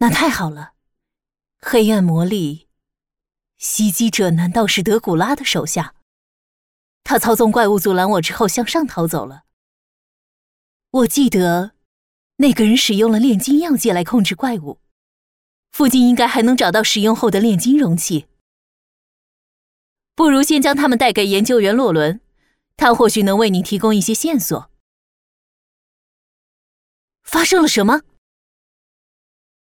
那太好了，黑暗魔力袭击者难道是德古拉的手下？他操纵怪物阻拦我之后向上逃走了。我记得那个人使用了炼金药剂来控制怪物，附近应该还能找到使用后的炼金容器。不如先将他们带给研究员洛伦，他或许能为你提供一些线索。发生了什么？